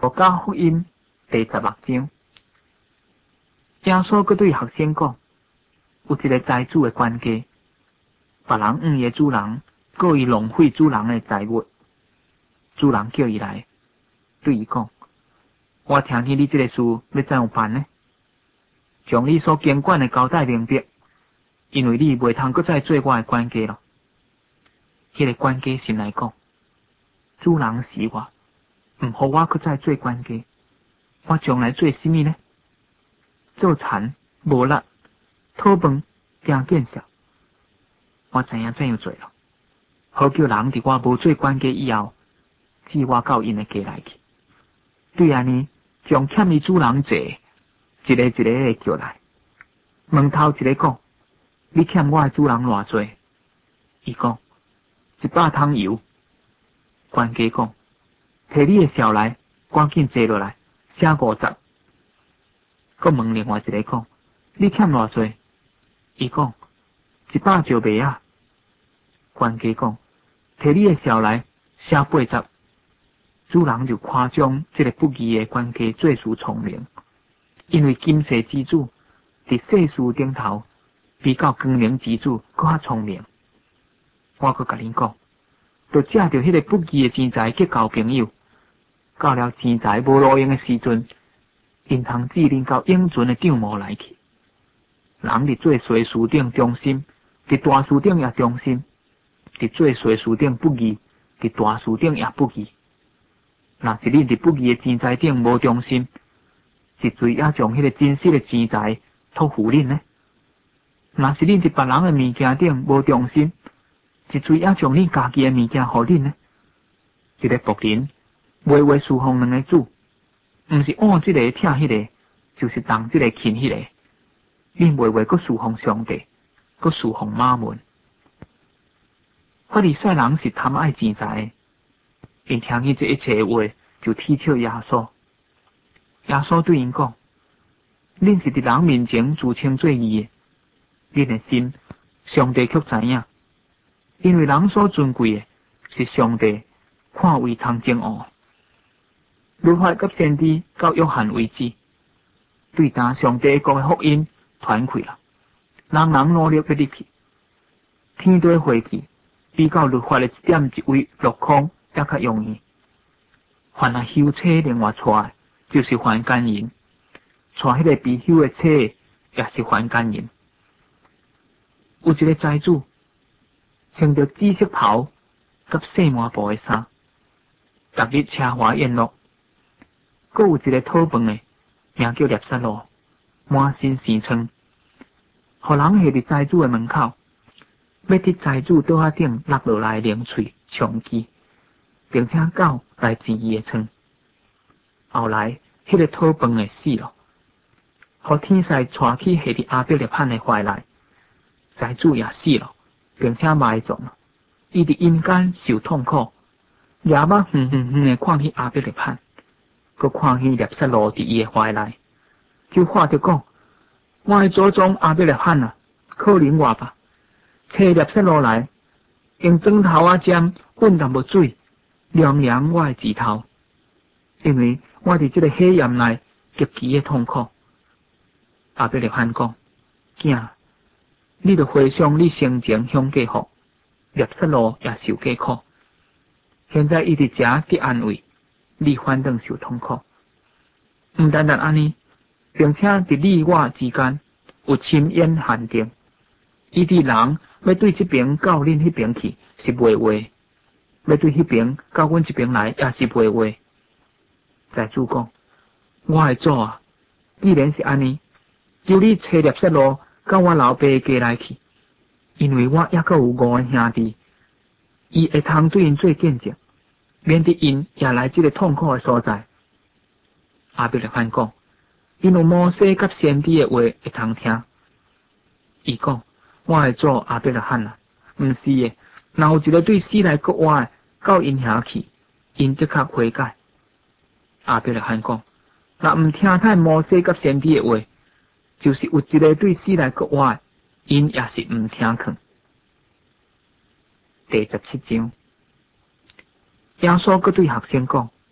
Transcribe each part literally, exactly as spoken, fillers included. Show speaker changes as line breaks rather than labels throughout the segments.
路加福音第十六章，耶稣佮对学生讲，有一个财主的管家，别人黄的主人，故意浪费主人的财物。主人叫伊来，对伊讲：我听见你这个事要怎样办呢？将你所监管的交代明白，因为你袂通搁再做我的管家了。迄个管家心内讲：主人是我，毋好我搁再做管家，我将来做什么呢？做田、无力、讨饭、行见识，我知影怎样做了。好叫人伫我无做管家以后，寄我到因的家来去。对安尼，将欠伊主人债，一个一个的叫来，问头一个讲：你欠我的主人偌济？伊讲：一百桶油。管家讲：摕你的钞来，赶紧坐落来，写五十。搁问另外一个讲：你欠偌济？伊讲：一百就卖啊。管家讲：摕你的钞来，写八十。主人就夸奖这个不义的管家做事聪明，因为金世之主伫世事顶头，比较光明之主搁较聪明。我搁甲恁讲，就借着迄个不义的钱财结交朋友，到了钱财无路用的时阵，因通指恁到永存的帐幕来去。人伫做小事顶忠心，伫大事顶也忠心；伫做小事顶不义，伫大事顶也不义。若是恁伫不义的钱财顶无忠心，一嘴也将迄个真实的钱财托付恁呢？若是恁伫别人的物件顶无忠心，一嘴也将恁家己的物件互恁呢？一个仆人袂话侍奉两个主，毋是按这个听迄个，就是当这个轻迄个。恁袂话搁侍奉上帝，搁侍奉马门。法利赛人是贪爱钱财的。因听见这一切话，就踢笑耶稣。耶稣对因讲：恁是伫人面前自称做义的，恁的心，上帝却知影。因为人所尊贵的，是上帝看为通正恶。律法甲先知到约翰为止，对当上帝国的福音传开了，人人努力要入去。天地会去，比较律法的一点一位落空。也较容易，凡那休妻另外娶，就是还奸淫；娶迄个被休的妻，也是还奸淫。有一个财主，穿着紫色袍，甲细麻布的衫，逐日奢华宴乐。阁有一个讨饭的，名叫聂撒路，满身生疮，互人下伫财主的门口，要伫财主桌仔顶落落来冷喙长期。并且狗来治伊的疮。后来，迄、那个讨饭的死了，互天使带去下伫阿伯利罕的怀内，财主也死了，并且埋葬了。伊伫阴间受痛苦，夜晚远远远的看去阿伯利罕，佮看去聂撒路伫伊的怀内，就喊着讲：我的祖宗阿伯利罕啊，可怜我吧！找聂撒路来，用砖头啊尖混淡无水。凉凉我的指头，因为我伫这个黑暗内极其的痛苦。阿伯利罕讲：囝，你着回想你生前享过福，聂撒路也受过苦，现在伊伫遮得安慰，你反倒受痛苦。毋单单安尼，并且伫你我之间有深渊限定，伊伫人要对这边到恁迄边去是袂话。要对迄边到阮这边来，也是袂话。财主讲：我的主啊，既然是安尼，求你找聂撒路到我老爸的家来去，因为我也阁有五个兄弟，伊会通对因做见证，免得因也来这个痛苦的所在。阿伯利罕讲：因有摩西甲先知的话会通听。伊讲：我的主阿伯利罕啊，毋是的。若有一个对死来国外到因遐去，因即刻悔改。阿伯利罕讲：若毋听太摩西甲先知的话，就是有一个对死来国外，因也是毋听劝。第十七章，耶稣阁对学生讲：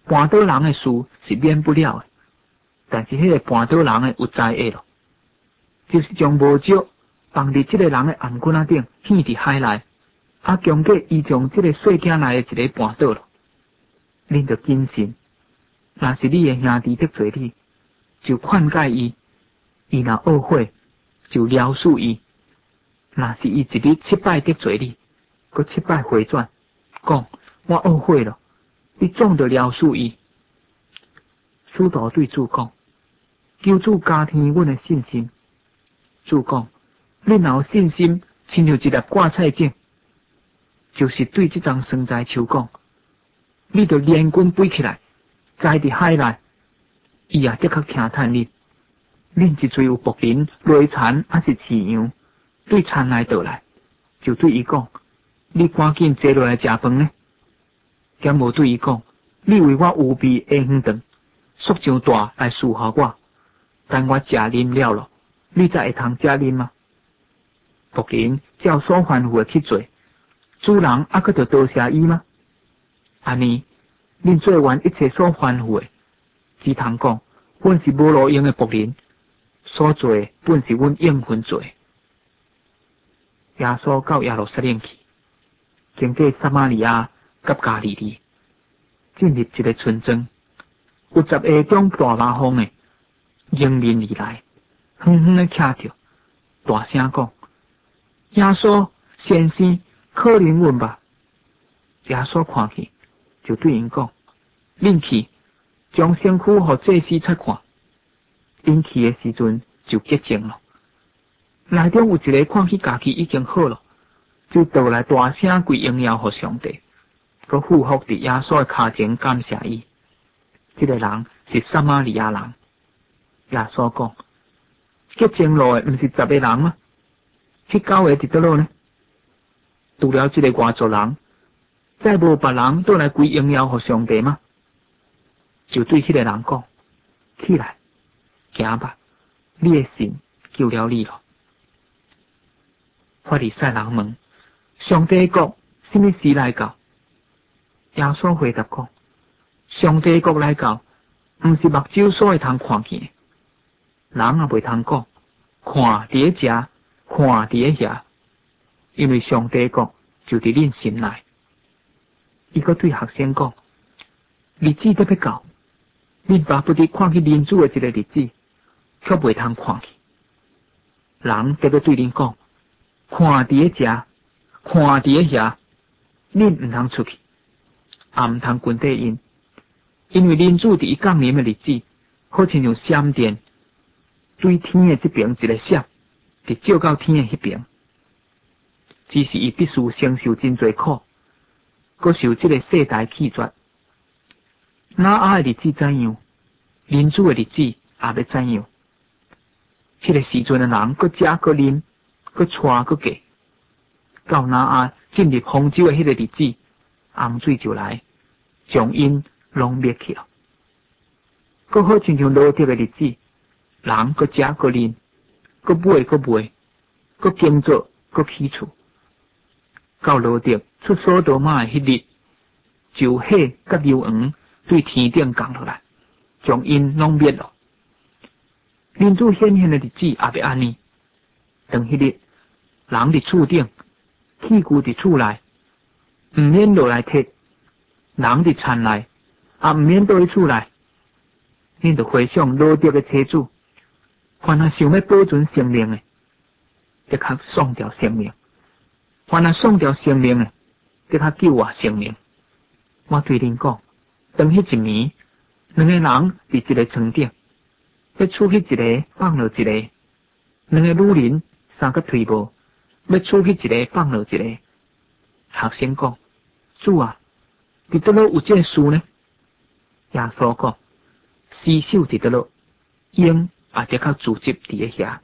絆倒人的事是免不了的，但是迄个絆倒人的有灾厄咯，就是将无少放伫这个人的颔棍仔顶，掀伫海内，啊，强过伊将这个细囝内的一个絆倒咯。恁着谨慎，若是你的兄弟得罪你，就劝解伊；伊若懊悔，就饶恕伊。若是伊一日七摆得罪你，佮七摆回转，讲我懊悔了，你总着饶恕伊。使徒对主讲：求主加添阮的信心。主讲：恁若有信心，亲像一粒芥菜种，就是对这张生栽树讲。你着连滚飞起来，栽伫海内，伊也即刻听叹你。恁一嘴有仆人累田还是饲羊，对田来倒来，就对伊讲：你赶紧坐落来食饭呢。兼无对伊讲：你为我有备下饭顿，塑上大来伺候我，等我食啉了咯，你才会通食啉吗？仆人照所吩咐的去做，主人还佫着多谢伊吗？安尼，恁做完一切所吩咐的，只通讲，阮是无路用的仆人，所做的本是阮应份做的。耶稣到耶路撒冷去，经过撒玛利亚甲加利利，进入一个村庄，有十个中大麻风的迎面而来，远远的徛着，大声讲：耶稣先生，可怜阮吧！耶稣看去，就对因讲：恁去，将身躯互祭司察看。因去的时阵就洁净了。内中有一个看起家己已经好了，就倒来大声归荣耀给上帝，佮俯伏伫耶稣的脚前感谢伊。这个人是撒玛利亚人。耶稣讲：洁净了的毋是十个人吗？迄九个伫倒落呢？除了这个外族人，再无别人倒来归荣耀给上帝吗？就对迄个人讲：起来，行吧，你的信救了你了。法利赛人问：上帝国什么时来到？耶稣回答讲：上帝国来到，毋是目睭所会通看见的，人也袂通讲看伫咧食，看伫咧遐，因为上帝国就伫恁心内。伊阁对学生讲：日子得要到，恁巴不得看去民主的一个日子，却袂通看去。人得要对恁讲：看伫咧食，看伫咧遐，恁毋通出去，也毋通跟底因，因为恁主伫伊降临的日子，好亲像闪电对天的这边一个闪，伫照到天的迄边。只是伊必须承受真侪苦，阁受这个世代弃绝。哪阿的日子怎样，恁主的日子也要怎样。迄、那个时阵的人，阁食阁啉，阁娶阁嫁。到哪阿进入方舟的迄个日子，洪水就来，将因拢灭去了。阁好亲像罗得的日子，人阁食阁啉，阁买阁卖，阁耕作阁起厝。到罗得出所多玛的迄日，就火甲硫黄对天顶降落来，将因拢灭了。民主显现的日子也要安尼。当迄日，人伫厝顶，器具伫厝内，毋免落来摕；人伫田内，也毋免倒去厝内。恁着回想罗得的妻子，凡那想要保存生命的，即刻丧掉生命；凡那丧掉生命的，即刻救活生命。我对恁讲，当迄一暝，两个人伫一个床顶，要出去一个放落一个，两个女人三个推磨，要出去一个放落一个。学生讲：主啊，伫倒落有这事呢？耶稣讲：尸首伫倒落，鹰也即刻聚集伫咧遐。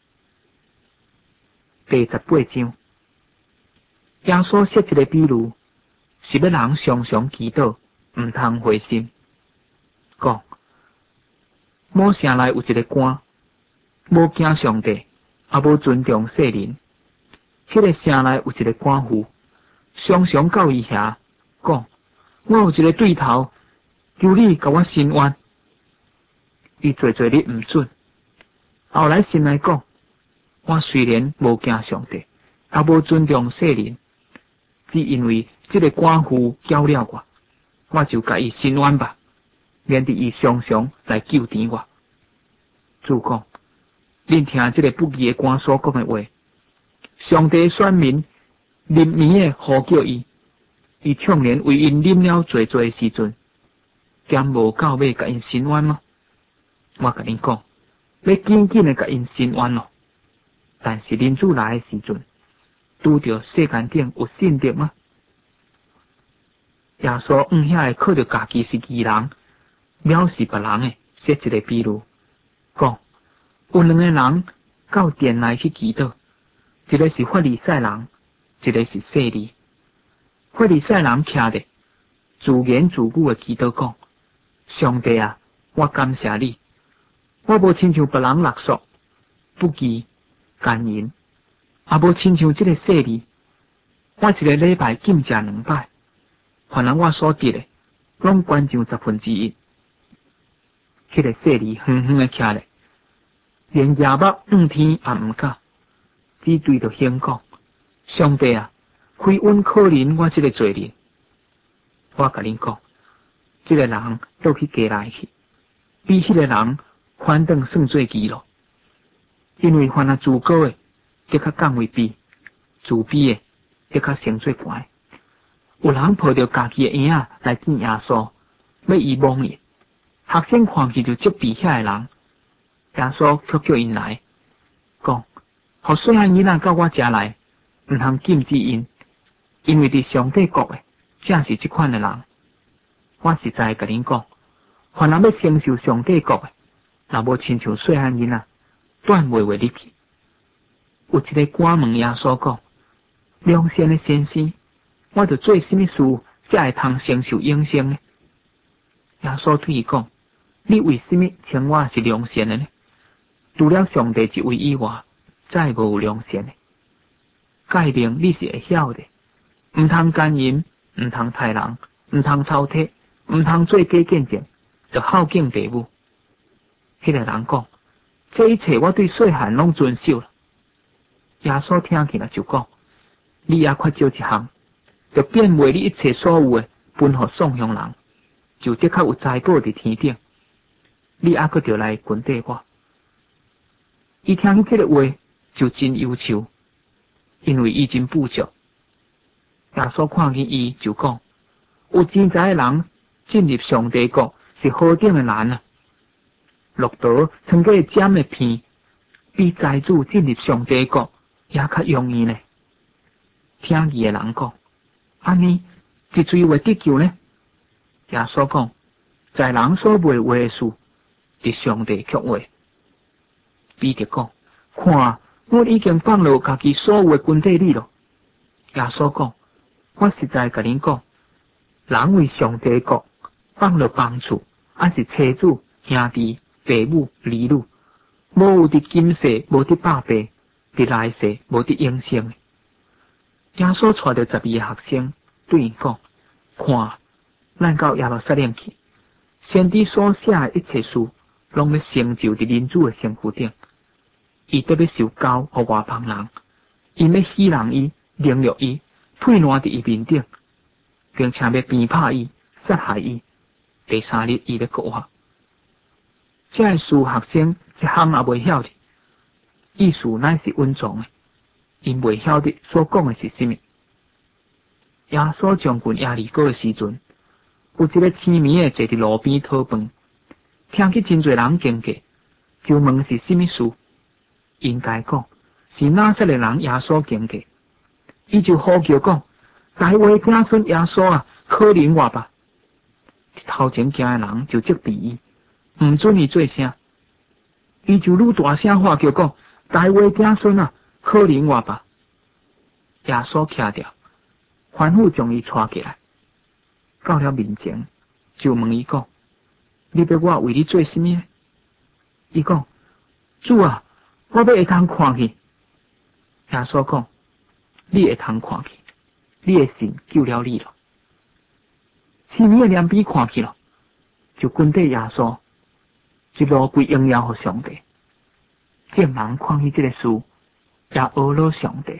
第十八章，耶稣设一个比喻，是要人常常祈祷，毋通灰心。讲：某城内有一个官，无惊上帝，也无尊重世人。迄、那个城内有一个官妇，常常到伊遐讲：我有一个对头， 求你甲我伸冤。伊做做你毋准。后来神来讲，我虽然无惊上帝，也无尊重世人，只因为这个寡妇叫了我，我就甲伊伸冤吧，免得伊常常来救甜我。主讲，恁听这个不义的官所讲的话，上帝选民临眠的呼叫伊，伊唱然为因啉了罪罪的时阵，兼无到尾甲因伸冤吗？我甲恁讲，要紧紧的甲因伸冤咯。但是恁主来的时阵，拄着世间顶有信德吗？耶稣用遐个靠着家己是义人，藐视别人的，说一个比喻，讲有两个人到殿内去祈祷，一个是法利赛人，一个是税吏。法利赛人徛着，自言自语的祈祷讲：上帝啊，我感谢你，我无亲像别人勒索、不义、奸淫，也无亲像这个税吏，我一个礼拜禁食两摆，凡人我所得的，拢捐上十分之一。迄、那个税吏远远的徛咧，连夜目望天也毋敢，只对着天讲：上帝啊，开恩可怜我这个罪人。我甲恁讲，这个人倒去家内去，比迄个人反倒算做义咯。因为凡那自高的，则较降为卑；自卑的，则较升做悬。有人抱着家己的婴仔来见耶稣，要伊蒙伊。学生看去就责备遐个人，耶稣却叫因来，讲：互细汉囡仔到我家来，毋通禁止因，因为伫上帝国的正是这款的人。我实在甲恁讲，凡人要承受上帝国的，若无亲像细汉囡仔，断袂话入去。有一个官问耶稣讲：良善的先生，我着做什么事才会通承受永生呢？耶稣对伊讲：你为什么称我是良善的呢？除了上帝一位以外，再无有良善的。诫命你是会晓的，毋通奸淫，毋通杀人，毋通偷窃，毋通做假见证，着孝敬父母。迄、那个人讲：这一切我对细汉拢遵守了。耶稣听起来就讲：你也缺少一项，就变卖你一切所有的，分予送向人，就即刻有财宝伫天顶。你也搁着来跟缀我。伊听这个话就真忧愁，因为伊真富足。耶稣看见伊就讲：有钱财的人进入上帝国是何等的难啊！骆驼曾过尖的片，比财主进入上帝国也较容易呢。听伊的人讲：安尼一嘴会得救呢？耶稣讲：在人所袂话的事，伫上帝却话。彼得讲：看，我已经放落家己所有的军队里咯。耶稣讲：我实在甲恁讲，人为上帝国放落房厝，还是妻子、兄弟、父母、儿女，无有伫今世，无伫百倍，伫来世无伫永生的。耶稣带着十二个学生对因讲：看，咱到耶路撒冷去，先知所写的一切事，拢要成就伫人子的身躯顶。伊得要受教予外邦人，因要戏弄伊、凌辱伊、推烂伫伊面顶，并且要鞭拍伊、杀害伊。第三日伊要复活。这个事学生一项也袂晓得，意思乃是稳重的，因袂晓得所讲的是什么。耶稣将军耶利哥的时阵，有一个青面的坐伫路边讨饭，听见真侪人经过，就问是什么事。因该讲是哪些个人耶稣经过，伊就呼叫讲：大卫子孙耶稣啊，可怜我吧！头前行的人就责备伊，毋准伊做声。伊就愈大声呼叫讲：大卫子孙啊，可怜我吧！耶稣徛着，吩咐将伊带起来，到了面前，就问伊讲：你要我为你做什么呢？伊讲：主啊，我要会通看去。耶稣讲：你会通看去，你的信救了你了。青面的两边看去了， 就跟对耶稣，一路归荣耀给上帝。众人看见这个事，也阿罗上帝。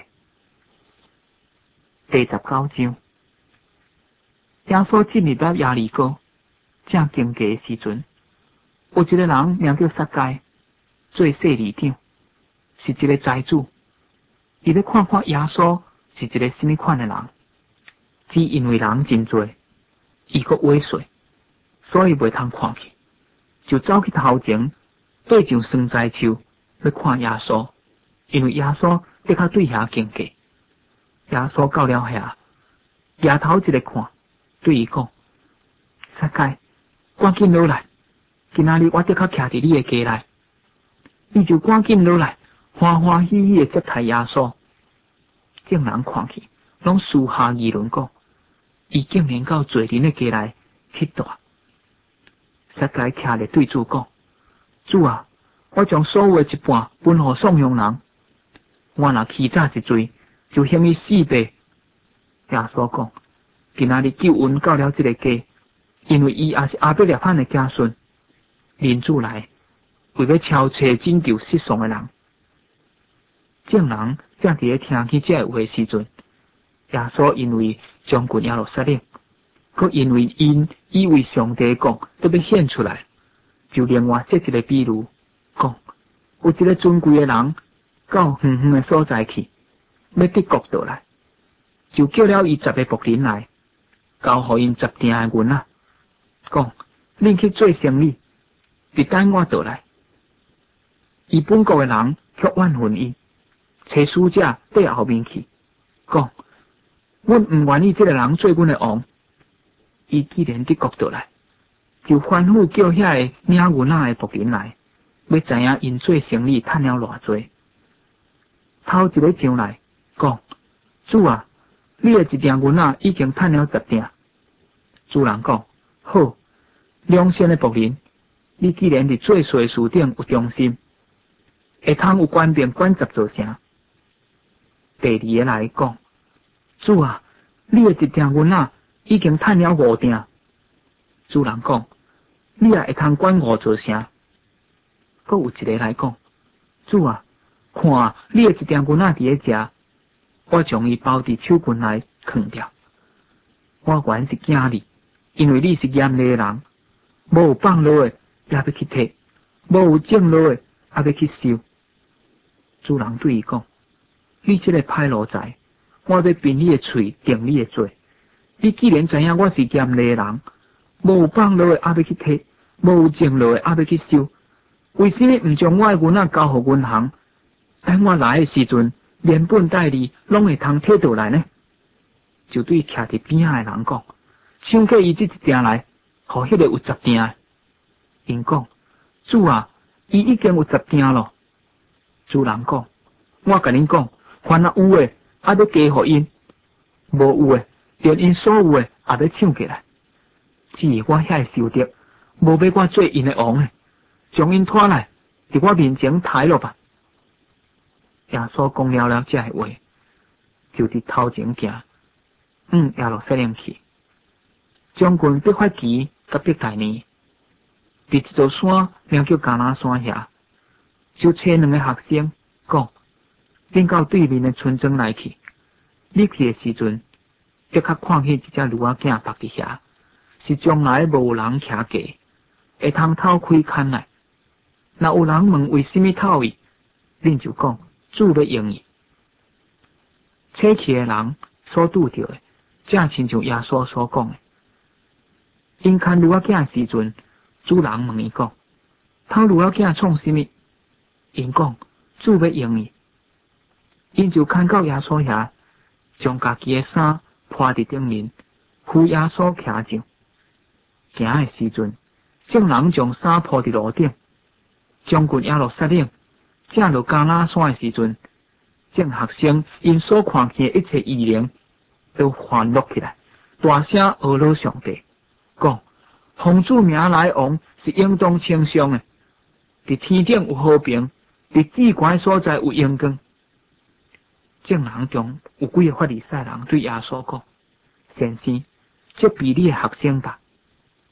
第十九章，耶稣进入到亚利哥，正经过的时阵，有一个人名叫撒该，做税吏长，是一个财主。伊咧看看耶稣是一个什么款的人，只因为人真多，伊个猥琐，所以袂通看去，就走去头前，对上酸菜树去看耶稣，因为耶稣在较对遐经过。耶稣到了遐，抬头一个看，对伊讲：撒该，赶紧落来，今仔日我得较徛伫你的家内。伊就赶紧落来，欢欢喜喜的接待耶稣。众人看去，拢私下议论讲：伊竟然到罪人的家内去住。撒该徛咧对主讲：主啊，我将所有的一半分互送养人，我若欺诈一罪，就嫌伊四倍。耶稣讲：今仔日救恩到了这个家，因为伊也是亚伯拉罕的子孙。人主来，为要超找拯救失丧的人。众人正伫咧听见这话时阵，耶稣因为将军耶路撒冷，佮因为因以为上帝讲都要显出来，就另外设一个比喻，讲有一个尊贵的人到远远的所在去，要得国倒来，就叫了伊十个仆人来，交互因十鼎的银啊，讲恁去做生意，别等我倒来。伊本国的人却怨恨伊。找使者对后面去，讲：阮唔愿意这个人做阮的王。伊既然得国倒来，就吩咐叫遐个领银仔的仆人来，要知影因做生意赚了偌济。头一个上来讲：主啊，你的一鼎银仔已经赚了十鼎。主人讲：好，良善的仆人，你既然伫做事事顶有忠心，会通有官兵管十座城。第二个来讲：主啊，你的一鼎银仔已经赚了五鼎。主人讲：你也会通管五座城。搁有一个来讲：主啊，看你的一鼎银仔伫咧食，我将伊包伫手棍内藏掉。我原是惊你，因为你是严厉的人，无有放落的也要去摕，无有种落的也要去收。主人对伊讲：你这个歹奴才，我要凭你的嘴定你的罪。你既然知影我是严厉的人，无有放落的也要去摕，无有种落的也要去收，为什么唔将我的银仔交互银行？等我来的时阵，连本带利拢会通摕倒来呢？就对徛伫边仔的人讲：抢过伊这一鼎来，互迄个有十鼎的。因讲：主啊，伊已经有十鼎咯。主人讲：我甲恁讲，凡若有诶，也要加互因；无有诶，连因所有诶也要抢过来。至于我遐收得，无要我做因诶王诶，将因拖来，伫我面前抬落吧。耶稣讲了了这话，就伫头前行，嗯，耶路撒冷去。将军必发旗甲必大年，伫一座山名叫橄榄山遐，就找两个学生讲：恁到对面的村庄来去。入去的时阵，即刻看见一只驴仔囝伏伫遐，是将来无有人徛过，会通透开牵来。若有人问为什么透伊，恁就讲主要用伊。扯去的人所拄着的，正亲像耶稣所讲的。因牵驴仔囝时阵，主人问伊讲：偷驴仔囝创什么？因讲主要用伊。因就牵到耶稣遐，将家己的衫铺伫顶面，扶耶稣徛上。行的时阵，众人将衫铺伫路顶。将军耶路撒冷正落橄榄山的时阵，众学生因所看见的一切异能，都欢乐起来，大声阿罗上帝，讲：奉主名来王是应当称颂的。伫天顶有和平，伫至高的所在有阳光。众人中有几个法利赛人对耶稣讲：先生，这比你的学生吧。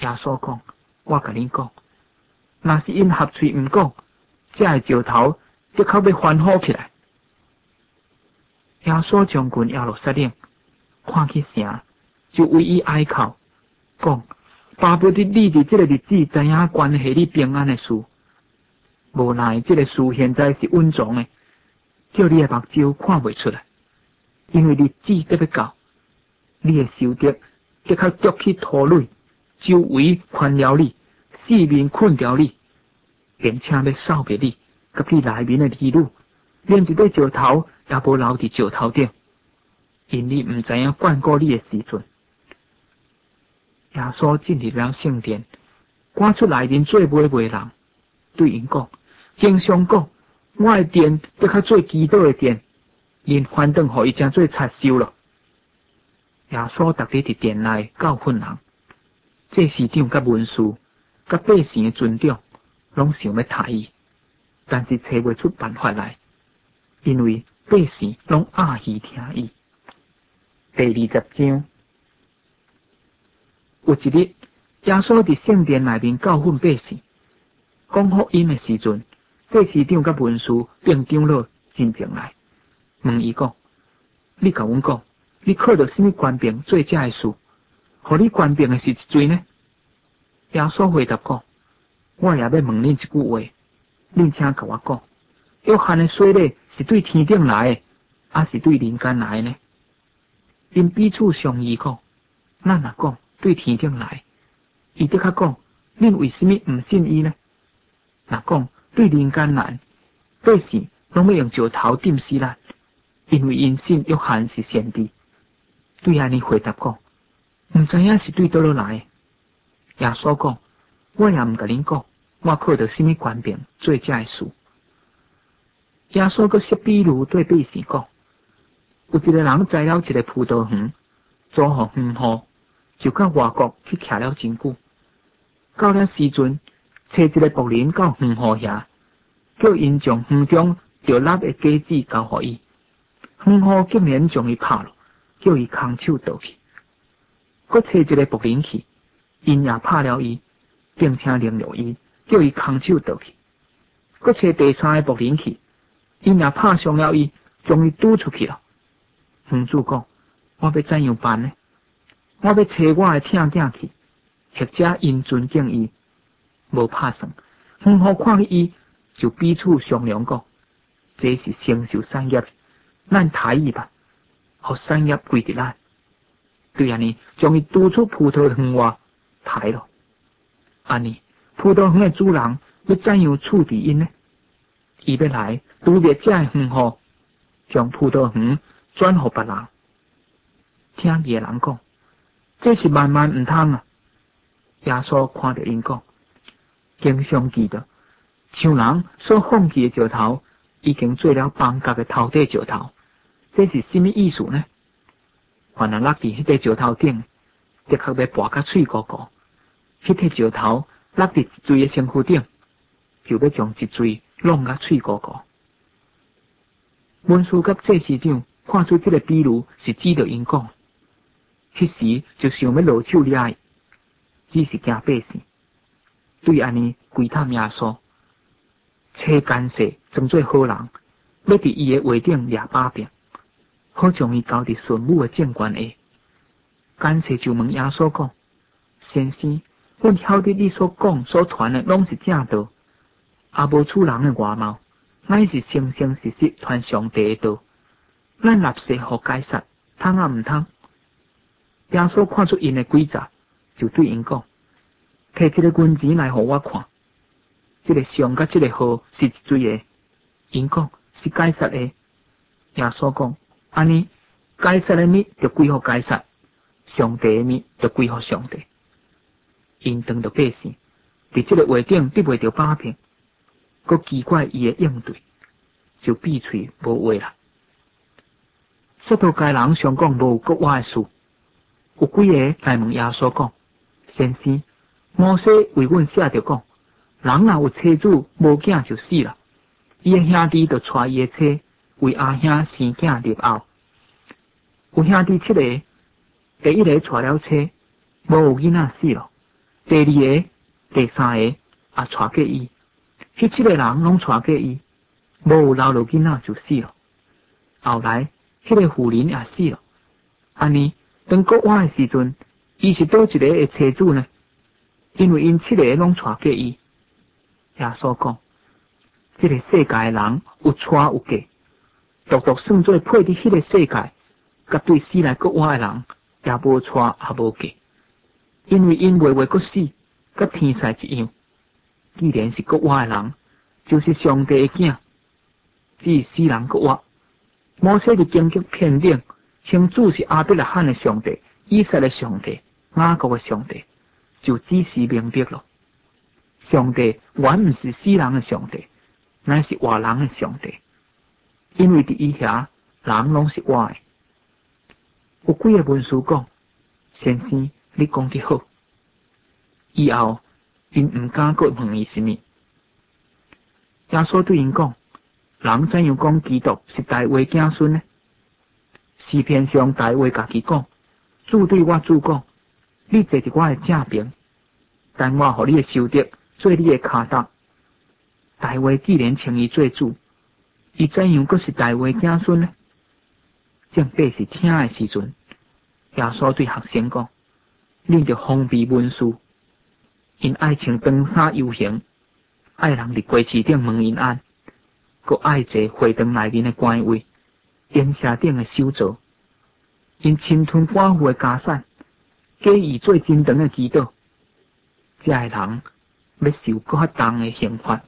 耶稣讲，我甲恁讲，若是因合喙毋讲，这个石头即刻要翻好起来。耶稣将军耶路撒冷看去城，就为伊哀哭，讲：巴不得你伫这个日子知影关系你平安的事，无奈这个事现在是稳状的，叫你的目睭看袂出来，因为日子得要到，你的仇敌即刻捉去土垒，周围环绕你，四面困掉你，并且要扫灭你，甲你内面的儿女，连一块石头也无留伫石头顶，因你毋知影眷顾你的时阵。耶稣进入了圣殿，赶出内面做买卖人，对因讲：经常讲，我的殿即刻做基督的殿，因反正互伊正做拆收了。耶稣逐日伫殿内教训人，这市长甲文士甲百姓的尊长，拢想要杀伊，但是找袂出办法来，因为百姓拢爱耳听伊。第二十章，有一日，耶稣伫圣殿内面教训百姓，讲福音的时阵，这市长甲文士并长老进前来，问伊讲：你甲阮讲，你靠着什么权柄做这的事？互你权柄的是一罪呢？耶稣回答讲：我也要问恁一句话，恁请甲我讲，约翰的洗礼是对天顶来的，还是对人间来的呢？因彼此商议讲，咱若讲对天顶来，伊即刻讲，恁为什么毋信伊呢？若讲对人间来，百姓拢要用石头钉死咱，因为因信约翰是先知。对安尼回答讲，毋知影是对倒落来。耶稣讲，我也毋甲恁讲，我靠着什么权柄做这的事。耶稣阁说比如对百姓讲，有一个人栽了一个葡萄园，租互园户，就到外国去徛了真久。到了时阵，找一个仆人到园户遐，叫因将园中着立的果子交互伊。园户竟然将伊拍了，叫伊空手倒去。搁找一个仆人去，因也拍了伊，并且凌辱伊，叫伊空手倒去。搁找第三个仆人去，因也拍伤了伊，将伊拄出去了。园主讲：我要怎样办呢？我要找我的疼囝去，或者因尊敬伊，无拍算。园户看见伊，就彼此商量讲：这是承受产业，咱杀伊吧，互产业归伫咱。对安尼，将伊拄出葡萄园外，杀了。安尼，葡萄园的主人要怎样处置因呢？伊要来除灭这个园户，将葡萄园转互别人。听伊的人讲，这是万万毋通啊！耶稣看着因讲，经常记得，像人所放弃的石头，已经做了房角的头底石头，这是什么意思呢？凡人落伫迄块石头顶，即刻要拔甲脆糊糊；迄块石头落伫一罪的身躯顶，就要将一罪弄甲脆糊糊。文士甲祭司长看出这个比喻是指着因讲，迄时就想要落手抓伊，只是惊百姓。对安尼归探耶稣，车干涉装做好人，要伫伊的话顶抓把柄，好将伊交伫顺武的政权下。干涉就问耶稣讲：先生，阮晓得你所讲所传的拢是正道，也无处人的外貌，乃是诚诚实实传上帝的道。咱纳税互该撒，通啊毋通？耶稣看出因的诡诈，就对因讲：摕这个银钱来互我看，这个上甲这个号是一水的。因讲是该撒的。耶稣讲：安尼，该撒的物就归互该撒，上帝的物就归互上帝。因当着百姓，伫这个话顶得袂着把柄，阁奇怪伊的应对，就闭嘴无话啦。说到该人想讲无国外的事，有几个来问耶稣讲：先生，摩西为阮写着讲，人若有妻子无囝就死了，伊的兄弟就带伊的妻为阿兄生囝立后。有兄弟七个，第一个带了妻，无有囡仔死了， 第二个、第三个也带过伊，迄七个人拢带过伊，无有留落囡仔就死了。后来，迄个妇人也死了。安尼，当国外的时阵，伊是倒一个的妻子呢？因为因七个拢带过伊。耶稣讲，这个世界的人有娶有嫁，独独算做配伫迄个世界，甲对死来国外的人也无娶也无嫁，因为因未未阁死，甲天使一样。既然是国外的人，就是上帝的囝，只死人国外。摩西的荆棘偏顶，称主是阿伯拉罕的上帝、以色列的上帝、雅各的上帝，就只是明白了。上帝原不是死人的上帝，乃是活人的上帝。因为伫伊遐人拢是活的。有几个文书讲，先生，你讲得好。以后因唔敢阁问伊什么。耶稣对因讲，人怎样讲基督是大卫子孙呢？诗篇上大卫家己讲，主对我主讲，你坐伫我的正边，但我互你的仇敌做你的骹踏。大卫既然称伊做主，伊怎样阁是大卫子孙呢？正八是听的时阵，耶稣对学生讲，恁着封闭文书，因爱穿长衫游行，爱人伫街市顶问因安，佮爱坐会堂内面的官位，烟车顶的首座，因侵吞寡妇的家产，假意做真长的祈祷，这个人要受搁较重的刑罚。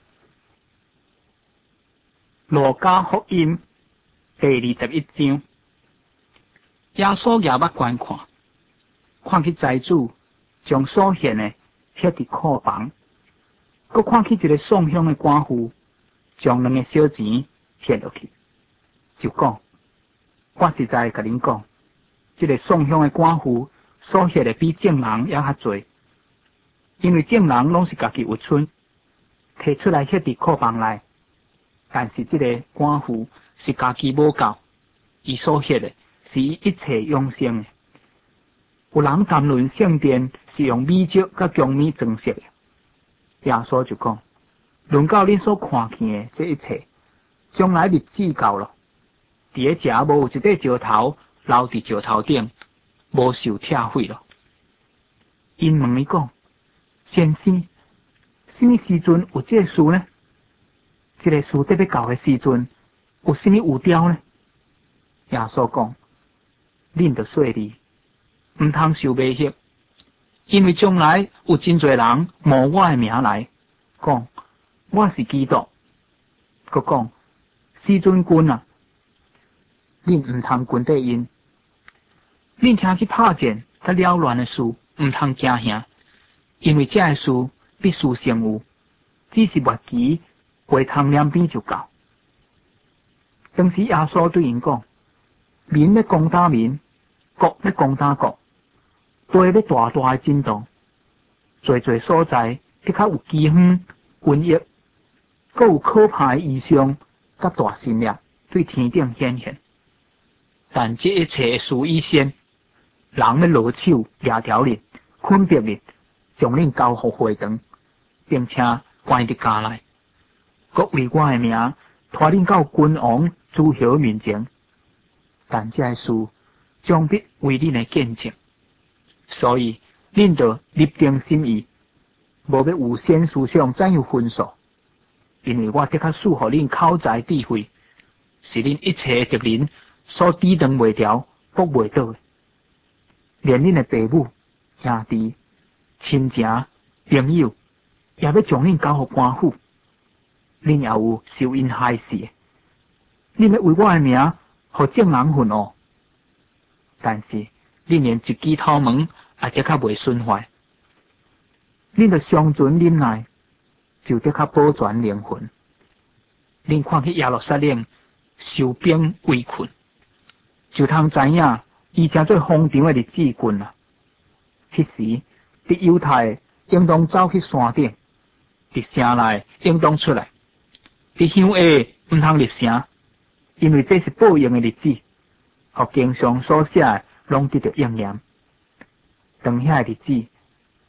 路加福音第二十一章，耶稣举目观看，看去财主将所献的摕伫库房，佮看去一个送香的寡妇，将两个小钱摕落去，就讲：我实在甲恁讲，这个送香的寡妇所献的比正人也较侪，因为正人拢是家己有剩，摕出来摕伫库房内。但是这个寡妇是家己无够，伊所献的是伊一切用剩的。有人谈论圣殿是用米酒甲姜米装饰的，耶稣就讲：论到恁所看见的这一切，将来日子到了，伫个食无有一块石头留伫石头顶，无受拆毁了。因问伊讲：先生，什么时阵有这事呢？这个事得要到的时阵，有什么有雕呢？耶稣讲：恁着说哩，唔通受威胁，因为将来有真侪人冒我的名来，讲我是基督，佮讲师尊君啊，恁唔通跟对因。恁听去拍剑甲缭乱的事，唔通惊吓，因为这个事必须成有，只是末期回汤两边就到。当时耶稣对因讲：民要攻打民，国要攻打国，地要大大的震动，侪侪所在的确有饥荒、瘟疫，阁有可怕的异象，甲大神力对天顶显现。但这一切事以先，人要落手掠条日、困别日，将恁交互会堂，并且关伫家内，阁为我的名拖恁到君王、诸侯面前。但这个事将必为恁的见证，所以恁着立定心意，无要有先思想怎样分数，因为我的确赐予恁口才智慧，是恁一切敌人所抵挡袂牢、扑袂倒的。连恁的父母、兄弟、亲情、朋友，也要将恁交予官府，恁也有受因害死的。恁要为我的名，互正人愤怒，但是恁连一支头毛也则较袂损坏。恁着相存忍耐，就得较保全灵魂。恁看去耶路撒冷受兵围困，就通知影伊正做荒唐的日子近啦。迄时，伫犹太应当走去山顶，伫城内应当出来，伫乡下毋通入城，因为这是报应的日子，互经上所写的拢得到应验。当遐的日子，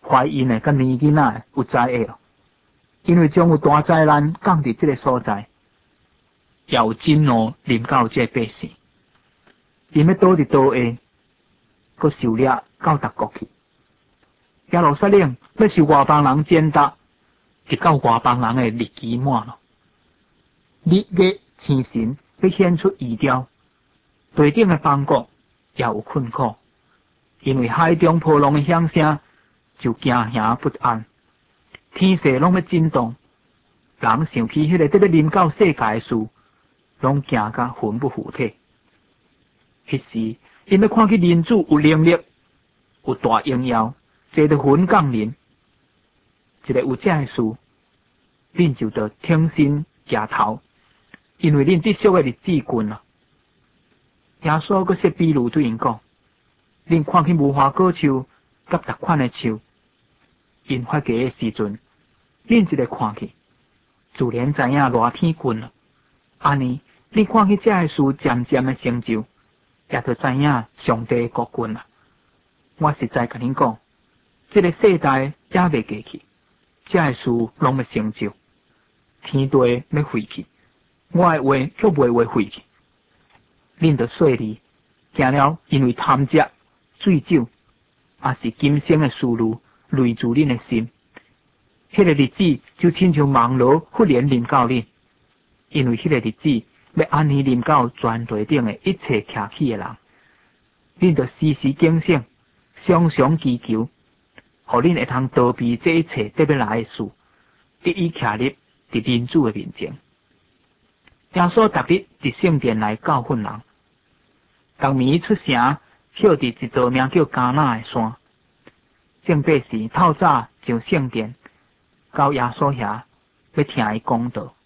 怀孕的、甲年囡仔有灾厄哦，因为将有大灾难降伫这个所在，也有震怒临到这百姓，因要倒伫倒下，搁受掠到达国去。耶路撒冷要受外邦人践踏，直到外邦人的日期满了。日月星辰要显出异调，地顶的邦国也有困苦，因为海中波浪的响声就惊吓不安，天势拢要震动，人想起迄个得要临到世界的事，拢惊甲魂不附体。迄时，因要看见人主有能力，有大荣耀，坐着云降临。一个有这的事，恁就得挺身抬头，因为恁得属的日子近了。耶稣搁说比如对因讲：恁看见无花果树，甲逐款的树，因发芽的时阵，恁一个看去，自然知影热天近了。安尼，恁看见这的事渐渐的成就，也就知影上帝的国近了。我实在甲恁讲，这个世代也未过去，这的事拢要成就。天地要废去，我的话却袂会废去。恁着说哩，惊了，因为贪食、醉酒，也是今生的思虑累住恁的心。迄、那个日子就亲像网罗忽然临到恁，因为迄个日子要安尼临到全地顶的一切徛起的人。恁着时时警醒，常常祈求，互恁会通逃避这一切得要来的事，得以徛立伫人主的面前。耶稣逐日伫圣殿来教训人，逐暝出城，跳伫一座名叫迦纳的山。正八时透早上圣殿，到耶稣遐要听伊讲道。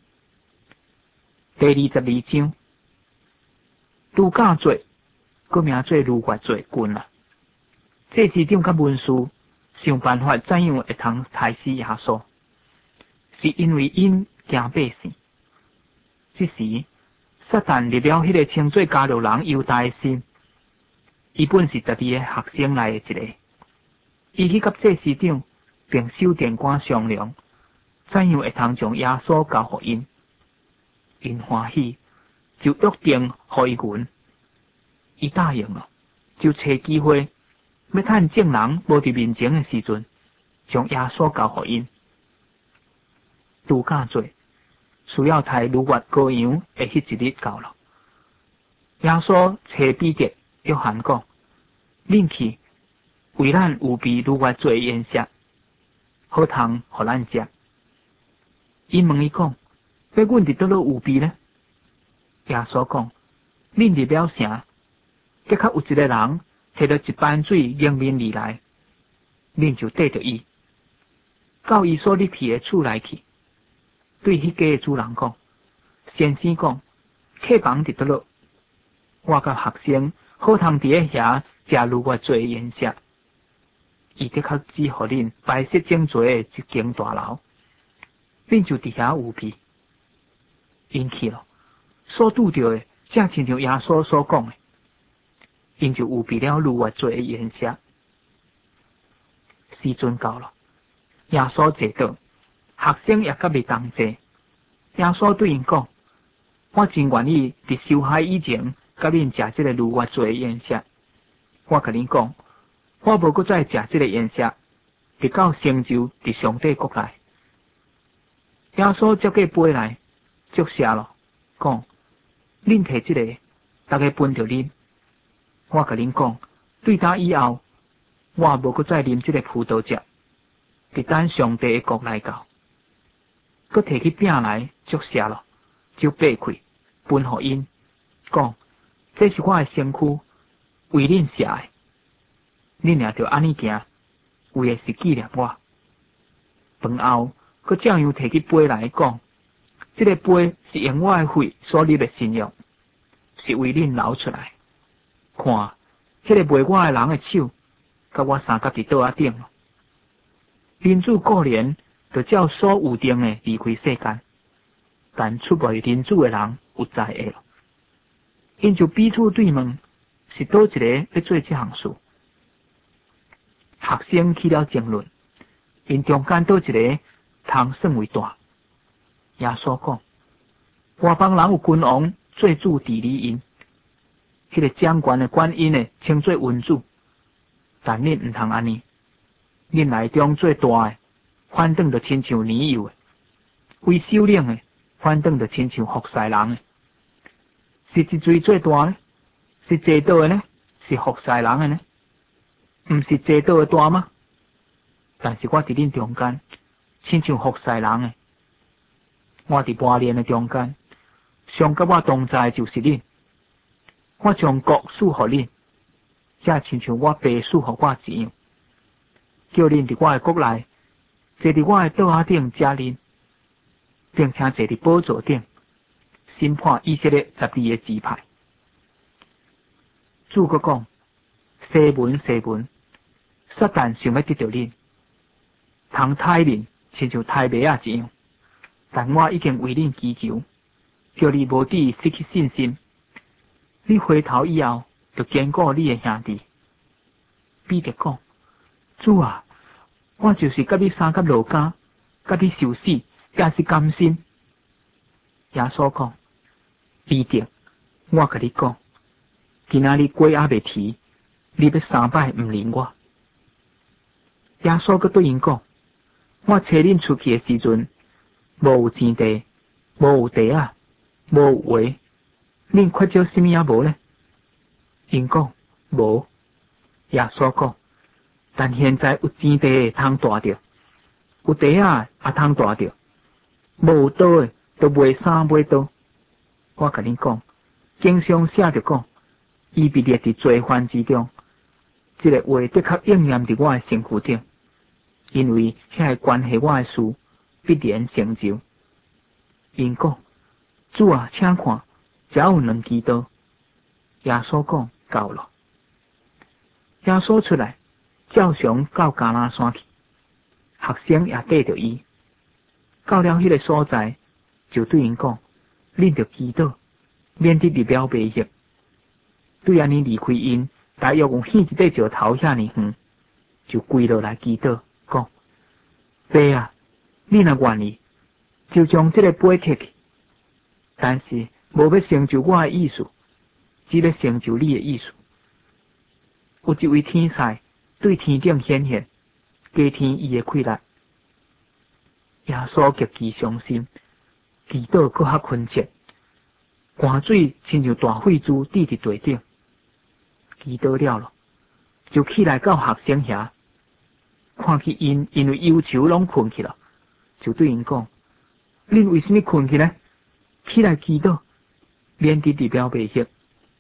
第二十二章，拄假节，个名做逾越节近啦。祭司长甲文士想办法怎样会通杀死耶稣，是因为因惊百姓。这时，撒旦入了迄个称作加略人犹大的心，伊本是十二个学生内的一个。伊去甲祭司长并守殿官商量，怎样会通将耶稣交互因。因欢喜，就约定互伊云。伊答应了，就找机会，要趁证人无伫面前的时阵，将耶稣交互因。拄假节需要抬逾越羔羊的迄一日到了。耶稣找彼得、约翰讲：恁去为咱有备逾越节的宴食，好通互咱食。因问伊讲：要阮伫倒落有备呢？耶稣讲：恁入了城，结果有一个人摕着一班水迎面而来，恁就缀着伊，到伊所入去的厝内去。对迄家的主人讲：先生讲，客房伫倒落，我甲学生好通伫咧遐食逾越节的宴食。伊的确只互恁摆设整齐的一间大楼，恁就伫遐有备。因去了，所拄着的正亲像耶稣所讲的，因就有备了逾越节的宴食。时阵到了，耶稣坐倒。学生也甲未同齐，耶稣对因讲：我真愿意伫受害以前，甲恁食这个逾越节的宴食。我甲恁讲，我无搁再食这个宴食，直到成就伫上帝国内。耶稣接过杯来，祝谢了，讲：恁摕这个，大家分着啉。我甲恁讲，对打以后，我无搁再啉这个葡萄汁，直等上帝的国来到。佮摕起饼来，祝谢了，就掰开，分互因，讲：这是我的身躯，为恁食的。恁也着安尼行，为的是纪念我。饭后，佮照样摕起杯来讲：这个杯是用我的血所立的新约，是为恁流出来。看，迄、那个卖我的人的手，甲我三角伫倒仔顶了。人主果然。就照所有定的离开世间，但出卖人主的人有灾厄了。因就彼此对问，是倒一个要做这项事。 学生起了争论，因中间倒一个通算为大。耶稣讲，外邦人有君王做主治理因，迄个掌权的管因呢称作君主，但恁毋通安尼，恁内中最大的，反倒就亲像年幼的；为首领的，反倒就亲像服侍人的。是一罪最大呢？是制度的呢？是服侍人的呢？毋是制度的大吗？但是我伫恁中间，亲像服侍人的。我伫磨练的中间，上甲我同在就是恁。我将国赐互恁，才亲像我爸赐互我一样，叫恁伫我的国内，坐伫我的桌仔顶食恁，并且坐伫宝座顶，审判以色列十二个支派。主阁讲，西门西门，撒旦想要得到恁，通刣恁，亲像刣麦仔一样。但我已经为恁祈求，叫你无底失去信心。你回头以后，就坚固你的兄弟。彼得讲：主啊，我就是甲你三甲落家，甲你受死，也是甘心。耶稣讲：彼得，我甲你讲，今仔日鸡还未啼，你要三摆毋认我。耶稣阁对因讲：我找恁出去的时阵，无有钱地，无有地啊，无有话，恁缺少什么也无呢？因讲无。耶稣讲，但现在有钱地通大着，有地啊也通大着，无有刀的都卖衫买刀。我甲恁讲，经上写着讲，伊被列伫罪犯之中，这个话的确应验伫我的身躯顶，因为遐个关系我的事。必然成就。因讲，主啊，请看，只有两支刀。耶稣讲，够了。耶稣出来，照常到迦拿山去，学生也跟着伊。到了迄个所在，就对因讲，恁着祈祷，免得入了迷惑。对安尼离开因，大约有掀一块石头遐尼远，就跪落来祈祷，讲：爸啊！你若愿意，就将这个杯摕去，但是无要成就我的意思，只要成就你的意思。有一位天使对天顶显现，加添伊的气力。耶稣极其伤心，祈祷搁较恳切，汗水亲像大血珠滴伫地顶。祈祷了了，就起来到学生遐，看去因因为忧愁拢困去了。就对因讲：恁为什么困去呢？起来祈祷，免得入了迷惑。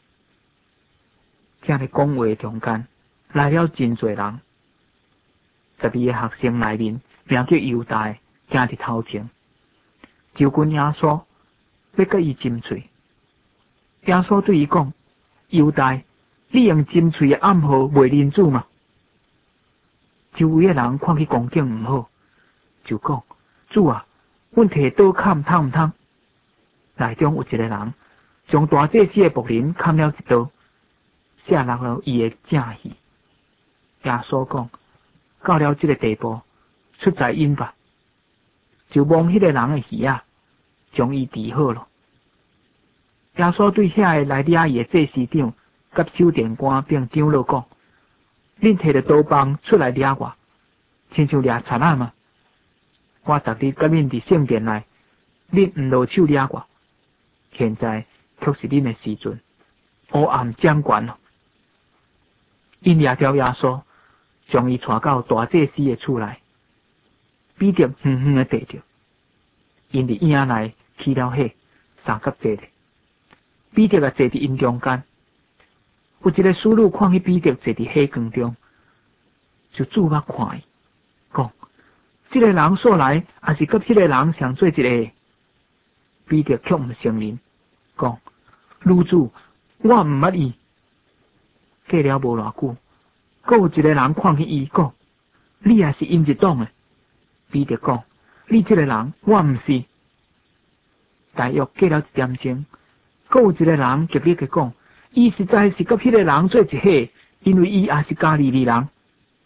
这个讲话中间来了真侪人，十二个学生内面名叫犹大，行伫头前，就跟耶稣要甲伊斟喙。耶稣对伊讲：犹大，你用斟喙的暗号卖人主吗？周围的人看去光景毋好，就讲：主啊，阮摕刀砍通毋通？内中有一个人将大祭司的仆人砍了一刀，写落了伊的正戏。耶稣讲：到了这个地步，出在因吧，就摸迄个人的戏啊，将伊治好了。耶稣对遐个来抓伊的祭司长、甲守殿官并长老讲：恁摕着刀棒出来抓我，亲像抓贼仔吗？我逐日甲恁伫圣殿内，恁毋落手抓我，现在却是恁的时阵，黑暗掌权了。因掠条耶稣，将伊带到大祭司的厝内，彼得远远的地着，因伫影内起了火，三角坐咧。彼得也坐伫因中间，有一个使女看去彼得坐伫火光中，就注目看伊，讲：这个人素来也是甲这个人相做一个。彼得却毋承认，讲：女主，我毋捌伊。过了无偌久，阁有一个人看去伊，讲：你也是因一党的。彼得讲：你这个人，我毋是。大约过了一点钟，阁有一个人极力的讲：伊实在是甲迄个人做一伙，因为伊也是加利利人。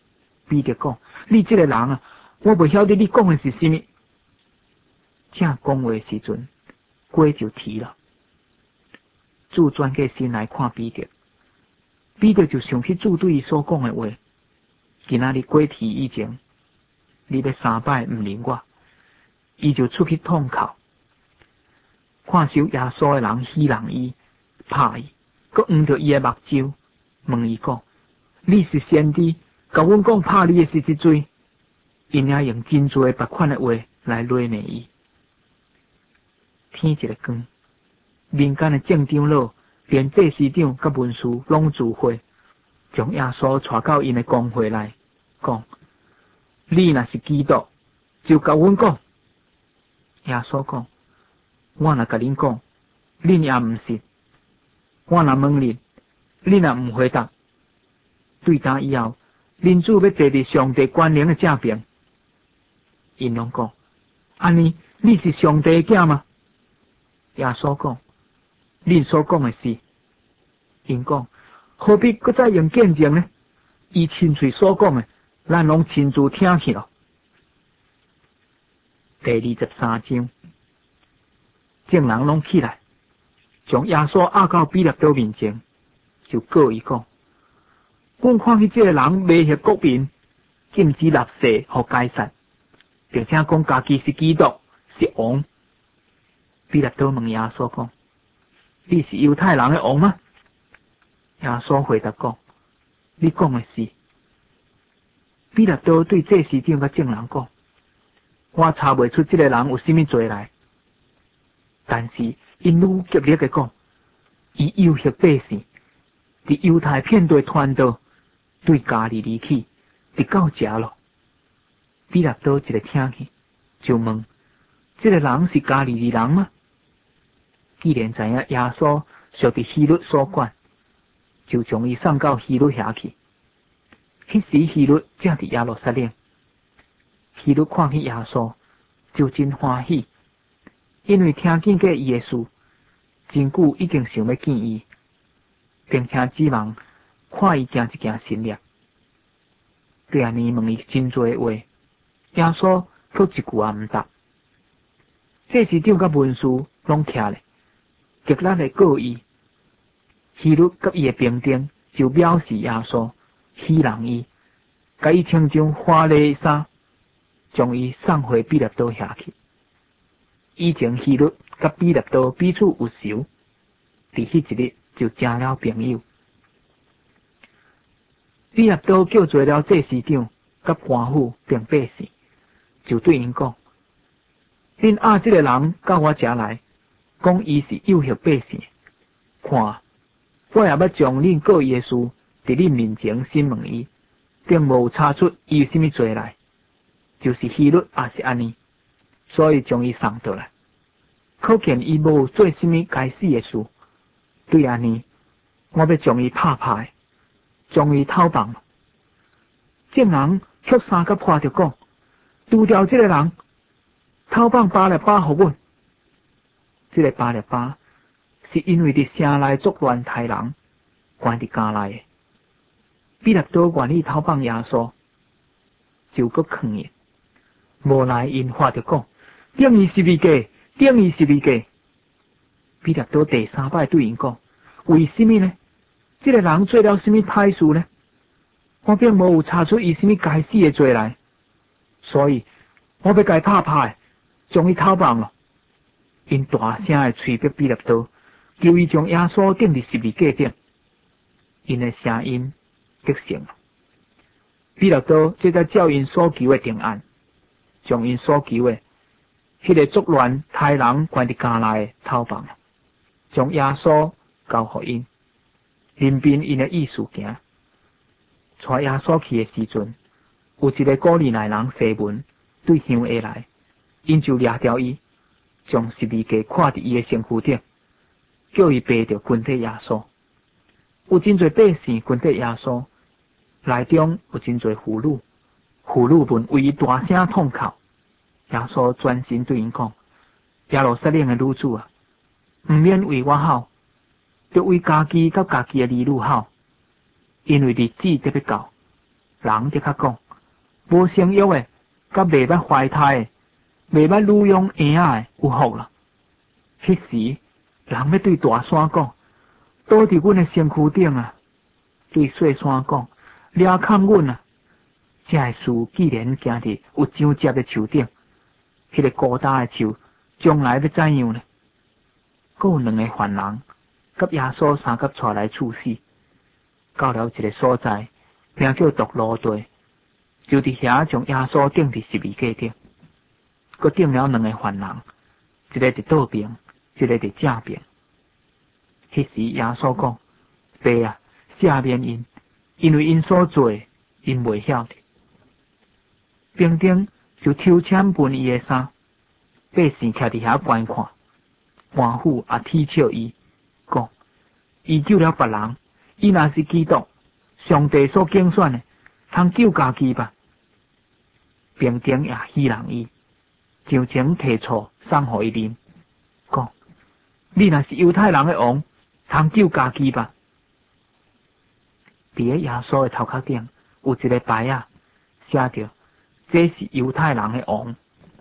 彼得讲：你这个人啊，我不晓得你讲的是什么。正讲话时阵，鬼就啼了。主转过身来看彼得，彼得就想起主对伊所讲的话：今仔日鬼啼以前，你要三摆唔认我。伊就出去痛哭，看守耶稣的人欺人伊，拍伊，佮捂着伊的目睭，问伊讲：你是先知，甲阮讲拍你的是即罪？因也用真多别款的话来勒骂伊。天一个光，民间的政长老、连祭司长甲文士拢聚会，将耶稣带到因的公会来，讲：你若是基督，就甲阮讲。耶稣讲：我若甲恁讲，恁也毋信；我若问恁，恁也毋回答。对答以后，恁主要坐伫上帝关灵的正边。因拢讲：安尼，你是上帝的囝吗？耶稣讲：恁所讲的是。因讲：何必搁再用见证呢？伊亲嘴所讲的，咱拢亲自听去了。第二十三章，众人拢起来，将耶稣押到彼得多面前，就告伊讲：阮看见这个人威胁国民，禁止纳税互该撒，并且讲家己是基督，是王。彼得多问耶稣讲：你是犹太人的王吗？耶稣回答讲：你讲的是。彼得多对祭司长甲众人讲：我查袂出这个人有甚么罪来，但是因愈激烈的讲，伊诱惑百姓，伫犹太遍地传道，对加利利去，直到遮咯。彼得多一个听去，就问：这个人是加利利人吗？既然知影耶稣属伫希律所管，就将伊送到希律遐去。迄时希律正伫耶路撒冷。希律看见耶稣，就真欢喜，因为听见过伊的事，真久已经想要见伊，并且指望看伊行一件神力。对安尼问伊真多话，耶稣佫一句也毋答。这时长甲文士拢徛咧，极力来告伊。希律甲伊的兵丁就藐视耶稣，欺人伊，甲伊穿上花丽衫，将伊送回彼得多遐去。以前希律甲彼得多彼此有仇，伫迄一日就成了朋友。彼得多叫做了祭司长、甲官府并百姓，就对因讲：恁押这个人到我遮来，讲伊是诱惑百姓。看，我也要将恁告伊的事伫恁面前审问伊，并无查出伊有甚么罪来。就是希律也是安尼，所以将伊送倒来。可见伊无做甚么该死的事。对安尼，我要将伊拍拍，将伊偷放。众人却三甲破着讲：除掉这个人，偷放巴勒巴互阮。这个巴勒巴是因为伫城内作乱杀人，关伫家内的。彼得多愿意偷放耶稣，就搁囥伊。无奈因话着讲：定义是未假，定义是未假。彼得多第三摆对因讲：为什么呢？这个人做了什么歹事呢？我并无有查出伊什么该死的罪来，所以我要甲伊拍拍，将伊偷放了。因大声的催逼彼得多，求伊将耶稣钉伫十字架顶。因的声音得胜了。彼得多这才照因所求的定案，将因所求的迄个作乱杀人关伫家内的偷放了，将耶稣交互因，任凭因的意思行。带耶稣去的时阵，有一个古利奈人西门对乡下来，因就掠掉伊，将十字架挂伫伊的身躯顶，叫伊背着跟底耶稣。有真侪百姓跟底耶稣，内中有真侪妇女，妇女们为伊大声痛哭。耶稣专心对因讲：耶路撒冷的女子啊，毋免为我哭，要为家己甲家己的儿女哭，因为日子得要到，人得较讲， 无生育诶，甲未捌怀胎诶，未捌乳养婴仔诶，有福了。迄时，人要对大山讲，倒伫阮诶身躯顶啊！对细山讲，掠看阮啊！这个树既然行伫有长接诶树顶，迄、那个高大诶树，将来要怎样呢？还有两个犯人，甲耶稣三甲带来处死，到了一个所在，名叫独路地，就伫遐将耶稣钉伫十字架顶，佮钉了两个犯人，一个伫倒边，一个伫正边。迄时耶稣讲：父啊，赦免因，因为因所做，因袂晓得。兵丁就抽签分伊诶衫，百姓徛伫遐观看，官府也踢笑伊，讲：伊救了别人，伊若是基督，上帝所拣选诶，通救家己吧。兵丁也戏人伊，上前提醋送互伊啉，讲：你若是犹太人诶王，通救家己吧。伫咧耶稣诶头壳顶有一个牌啊，写着：这是犹太人诶王。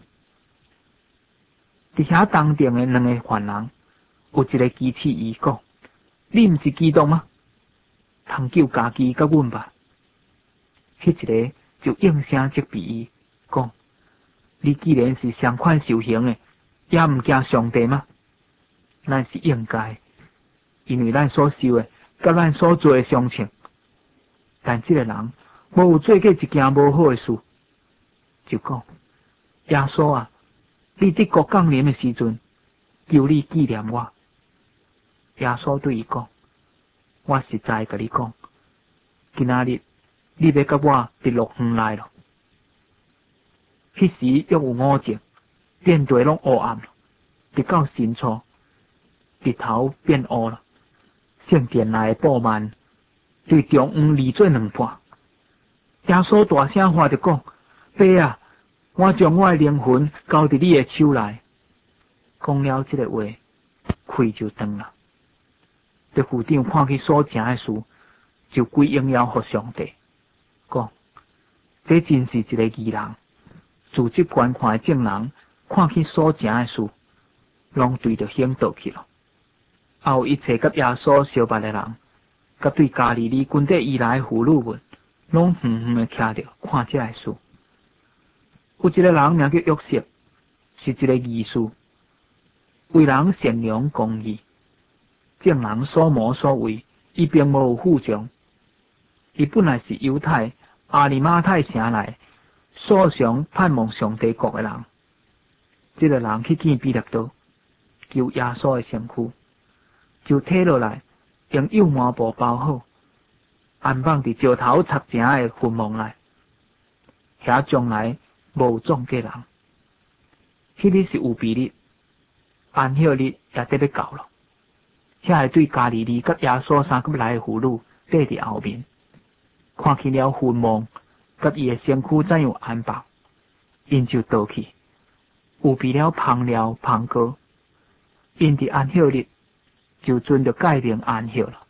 伫遐当庭诶两个犯人，有一个举起伊讲：你毋是基督吗？通救家己甲阮吧。迄一个就应声责备伊，讲：你既然是上款受刑诶，也毋惊上帝吗？咱是应该，因为咱所受诶，甲咱所做诶相称。但这个人无有做过一件无好诶事，就讲：耶稣啊，你伫国降临诶时阵，求你纪念我。耶稣对伊讲：我实在甲你讲，今仔日你要甲我伫乐园内咯。迄时约有午前，天地拢黑暗了，直到晨初，日头变乌了。圣殿内诶布幔对中央离做两半。耶稣大声喊着讲：父啊，我将我诶灵魂交伫你诶手内。讲了这个话，开就断了。这副长看去所成诶事，就归荣耀互上帝，讲：这真是一个义人。自即观看诶证人看去所成诶事，拢对着行道去了。还有一切甲耶稣相捌诶人，甲对加利利军队以来诶妇女们，拢远远诶徛着看这个事。有一个人名叫约瑟，是一个义士，为人善良公义，证人所谋所为，伊并无有负重。伊本来是犹太阿里马太城内素常盼望上帝国诶人。这个人去见彼得多，求耶稣诶身躯，就摕落来，用幼麻布包好，安放伫石头插正诶坟墓内。遐将来无葬过人。迄日是有比日，安息日也得要到了。遐个对加利利甲耶稣三个来诶妇女缀伫后面，看起了坟墓甲伊诶身躯怎样安放，因就倒去，有备了香料香膏，因伫安息日就准着戒命安息了。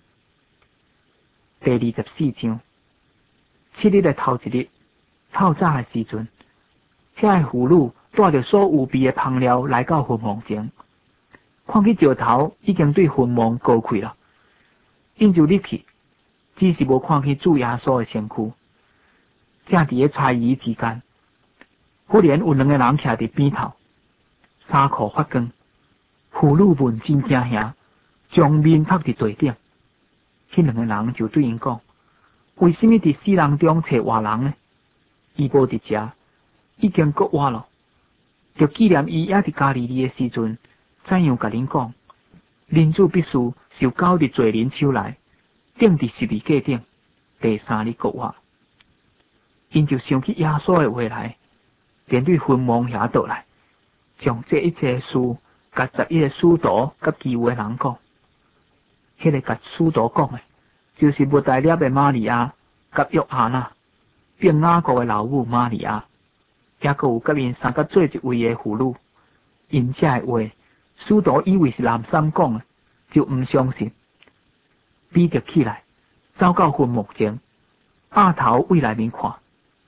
第二十四章，七日诶头一日，透早诶时阵，遐个妇女带着所有备诶香料来到坟墓前，看去石头已经对坟墓高开了，因就入去，只是无看去主耶稣诶身躯。正伫咧猜疑之间，忽然有两个人徛伫边头，衫裤发光，妇女们真惊吓，将面伏伫地顶。迄两个人就对因讲：为什么伫死人中找活人呢？伊无伫遮，已经搁活了。着纪念伊也伫加利利诶时阵，怎样甲恁讲？人子必须受交伫罪人手内，钉伫十字架顶，第三日搁活。因就想起耶稣诶话来，便对坟墓遐倒来，将这一切事甲十一个使徒甲其余诶人讲。迄个甲使徒讲诶，就是抹大拉诶玛利亚甲约翰娜，并雅各诶老母玛利亚，也阁有甲因三甲做一位诶妇女。因这诶话，使徒以为是南山讲诶，就毋相信。彼得起来，走到坟墓前，压头往内面看，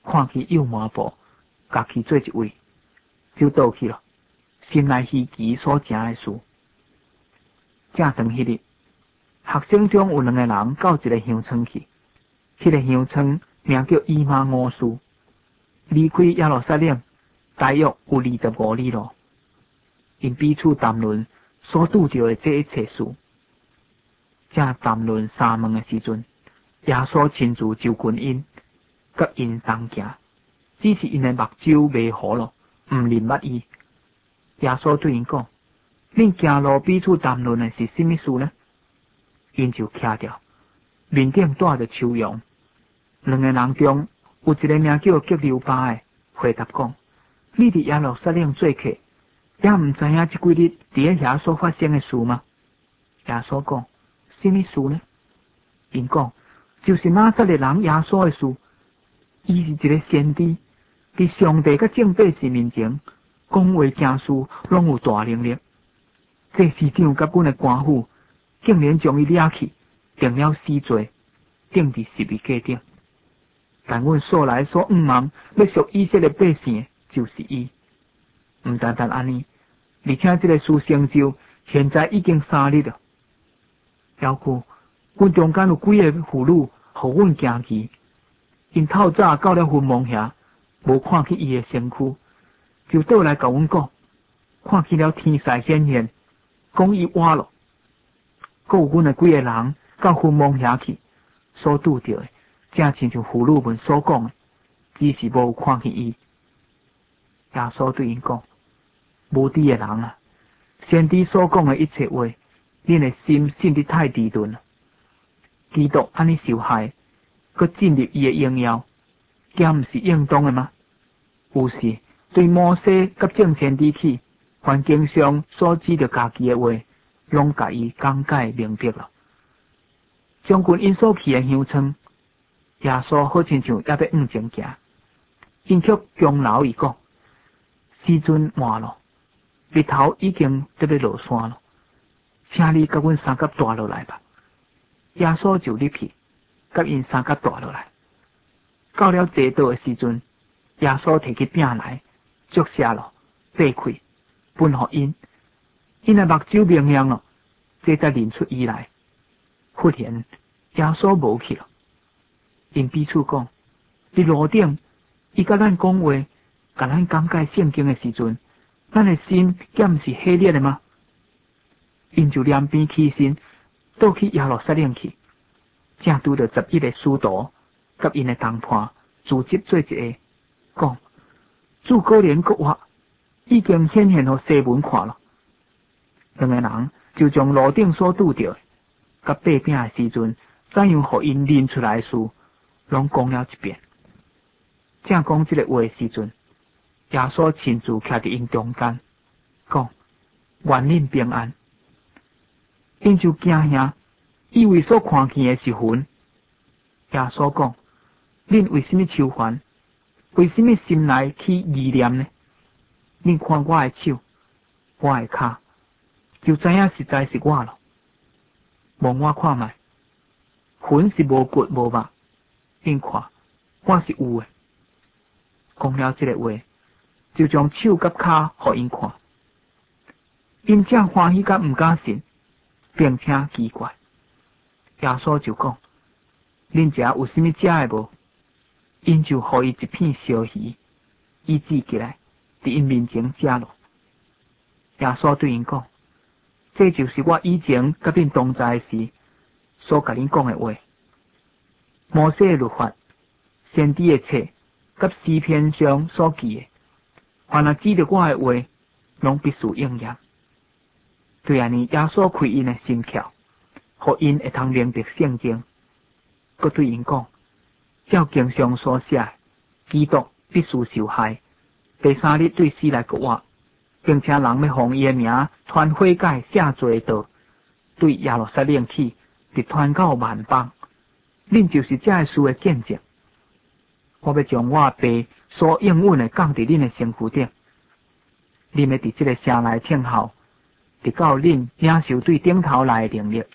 看去右马步，家己做一位，就倒去了，心内希奇所成的事。正当迄日，学生中有两个人到一个乡村去，迄、那个乡村名叫以马五斯，离开耶路撒冷大约有二十五里路。因彼此谈论所拄着的这一切事，正谈论三问的时阵，耶稣亲自就群因，甲因同行，只是因的目睭迷糊了，毋认捌伊。耶稣对因讲：恁行路彼此谈论的是什么事呢？因就徛掉，面顶带着树杨。两个人中有一个名叫革流巴的，回答讲：你伫耶路撒冷做客，也毋知影即几日伫遐所发生的事吗？耶稣讲：什么事呢？因讲：就是拿撒勒人耶稣的事。伊是一个先知，伫上帝甲众百姓面前讲话行事，拢有大能力。这市长甲阮的官府竟然将伊掠去，定了死罪，钉伫十字架顶。但阮素来所仰望要属以色列百姓的，就是伊。毋单单安尼，而且这个事成就，现在已经三日了。了久，阮中间有几个妇女，互阮惊奇。因透早到了坟墓遐，无看去伊的身躯，就倒来甲阮讲，看去了天使显现，讲伊活了。还有阮的几个人到坟墓遐去，所拄着的，正亲像妇女们所讲的，只是无看去伊。耶稣对因讲：无知的人啊，先知所讲的一切话，恁的心信得太迟钝了。基督安尼受害，佮进入伊的荣耀，敢毋是应当的吗？有时对摩西甲众先知起，环境上所指着家己的话，拢甲伊讲解明白了。将军因所去的乡村，耶稣好亲像也要往前行，因却强留伊讲：时阵晚了，日头已经得要落山了，请你甲阮三甲带落来吧。耶稣就入去，甲因三甲带落来。到了坐倒的时阵，耶稣摕起饼来，祝谢了，掰开，分予因。因的目睭明亮了，这才认出伊来。忽然，耶稣无去了。因彼此讲：伫路顶，伊甲咱讲话，甲咱讲解圣经的时阵，咱的心敢毋是黑烈的吗？因就两边起身，倒去耶路撒冷去，正拄着十一个使徒，甲因的同伴组织做一个，讲：主果然国活，已经显现互西门看了。两个人就将路顶所拄着，甲掰饼的时阵，怎样互因认出来的事，拢讲了一遍。正讲这个话的时阵，耶稣亲自徛伫因中间，讲：愿恁平安。因就惊吓，以为所看见的是魂。耶稣讲：恁为什么愁烦？为什么心内起疑念呢？恁看我的手，我的脚，就知影实在是我了。望我看卖，魂是无骨无肉，恁看我是有的。讲了这个话，就将手甲脚互因看。因正欢喜甲毋敢信，并且奇怪。耶稣就讲：恁遮有什么食的无？因就互伊一片烧鱼，伊指起来，伫因面前食了。耶稣对因讲：这就是我以前甲恁同在时所甲恁讲的话。摩西的律法、先知的册，甲诗篇上所记的，凡若指着我的话，拢必须应验。对安尼，耶稣开因的心窍，互因会通明白圣经。佮对因讲：照经上所写，基督必须受害，第三日对死来国活，并且人要奉伊的名传悔改赦罪的道，对耶路撒冷起，直传到万邦。恁就是这个事的见证。我要将我爸所应允的降伫恁的身躯顶，恁要伫这个城内听候，直到恁领受对顶头来的能力。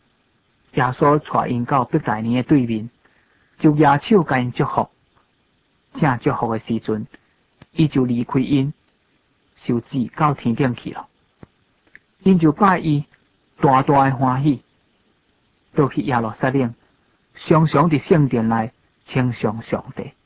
耶稣带因到伯大尼的对面，就举手甲因祝福。 正祝福的时阵，伊就离开因，受旨到天顶去了。因就拜伊大大的欢喜，倒去耶路撒冷，常常伫圣殿内称颂上帝。